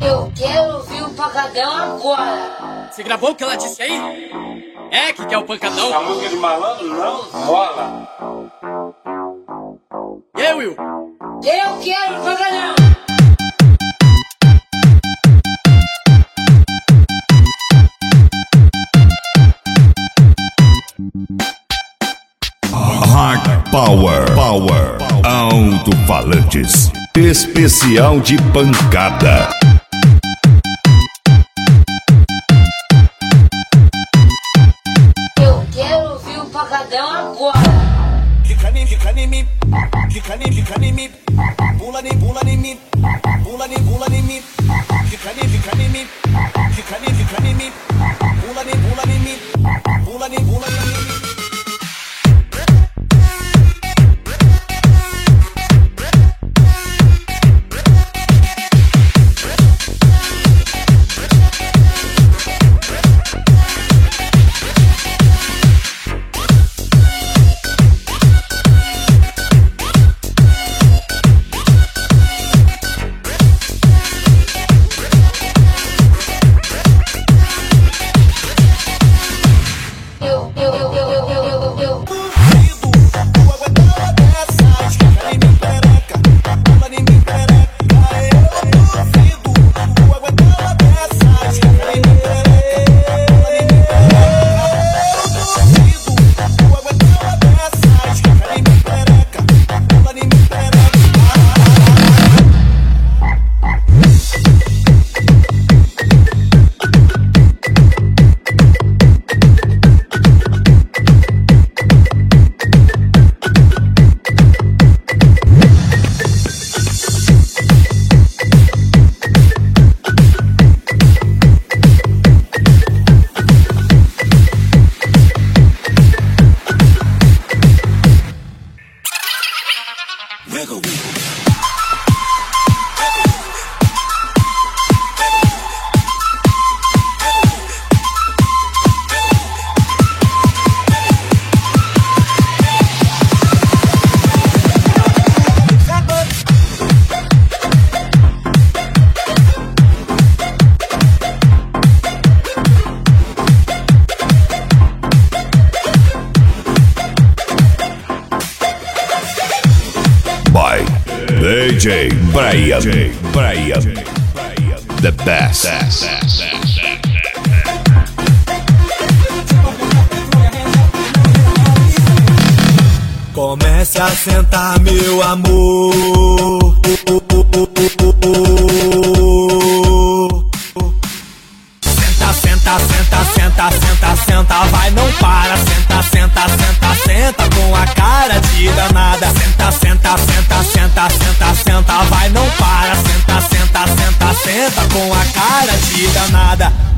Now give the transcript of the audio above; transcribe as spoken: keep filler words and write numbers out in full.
Eu quero ouvir o pancadão agora. Você gravou o que ela disse aí? É que quer o pancadão? A música de malandro não rola. E aí, Will? Eu quero o pancadão. Hard Power, Power, Alto-falantes, especial de pancada. Eu quero ouvir o pancadão agora. Fica nem, fica nem mim, fica nem, fica nem mim, pula nem, pula nem mim, pula nem, pula nem mim, fica nem, fica nem mim, fica nem, fica nem mim, pula nem, pula nem mim, pula nem, pula nem mim. D J Brian, Brian, the best. Comece a sentar, meu amor. Senta, senta, senta, senta, senta, senta, vai, não para. Senta, senta, senta, senta, com a cara de danada. Senta, senta, senta, senta, senta, senta, vai, não para. Senta, senta, senta, senta, com a cara de danada.